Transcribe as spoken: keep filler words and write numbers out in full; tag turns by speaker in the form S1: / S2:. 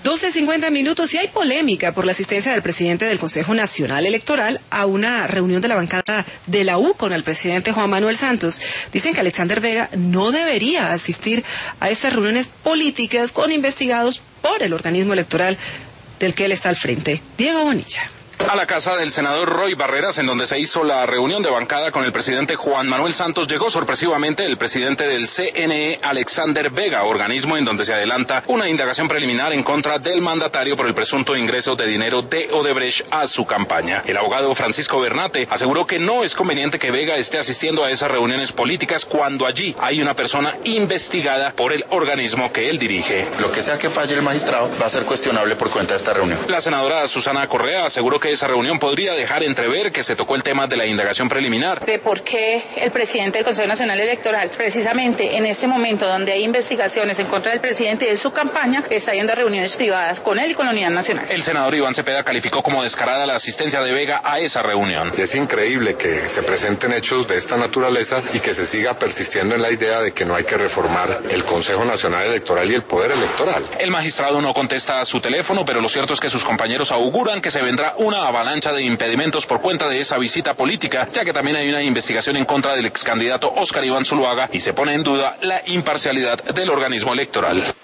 S1: doce cincuenta minutos y hay polémica por la asistencia del presidente del Consejo Nacional Electoral a una reunión de la bancada de la U con el presidente Juan Manuel Santos. Dicen que Alexander Vega no debería asistir a estas reuniones políticas con investigados por el organismo electoral del que él está al frente. Diego Bonilla.
S2: A la casa del senador Roy Barreras, en donde se hizo la reunión de bancada con el presidente Juan Manuel Santos, llegó sorpresivamente el presidente del C N E, Alexander Vega, organismo en donde se adelanta una indagación preliminar en contra del mandatario por el presunto ingreso de dinero de Odebrecht a su campaña. El abogado Francisco Bernate aseguró que no es conveniente que Vega esté asistiendo a esas reuniones políticas cuando allí hay una persona investigada por el organismo que él dirige.
S3: Lo que sea que falle el magistrado va a ser cuestionable por cuenta de esta reunión.
S2: La senadora Susana Correa aseguró que esa reunión podría dejar entrever que se tocó el tema de la indagación preliminar.
S4: De por qué el presidente del Consejo Nacional Electoral, precisamente en este momento donde hay investigaciones en contra del presidente y de su campaña, está yendo a reuniones privadas con él y con la Unidad Nacional.
S2: El senador Iván Cepeda calificó como descarada la asistencia de Vega a esa reunión.
S5: Es increíble que se presenten hechos de esta naturaleza y que se siga persistiendo en la idea de que no hay que reformar el Consejo Nacional Electoral y el poder electoral.
S2: El magistrado no contesta a su teléfono, pero lo cierto es que sus compañeros auguran que se vendrá una avalancha de impedimentos por cuenta de esa visita política, ya que también hay una investigación en contra del ex candidato Óscar Iván Zuluaga y se pone en duda la imparcialidad del organismo electoral.